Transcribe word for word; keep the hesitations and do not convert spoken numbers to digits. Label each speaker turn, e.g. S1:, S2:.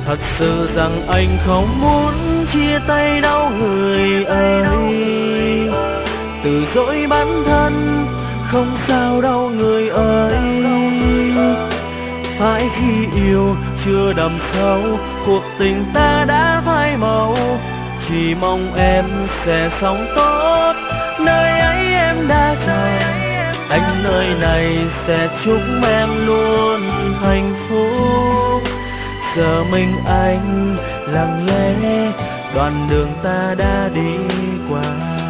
S1: Thật sự rằng anh không muốn chia tay đâu người ơi. Từ dối bản thân không sao đâu người ơi. Phải khi yêu chưa đậm sâu, cuộc tình ta đã phai màu. Chỉ mong em sẽ sống tốt, nơi ấy em đã chờ. Anh nơi này sẽ chúc em luôn hạnh phúc. Giờ mình anh lặng lẽ đoạn đường ta đã đi qua.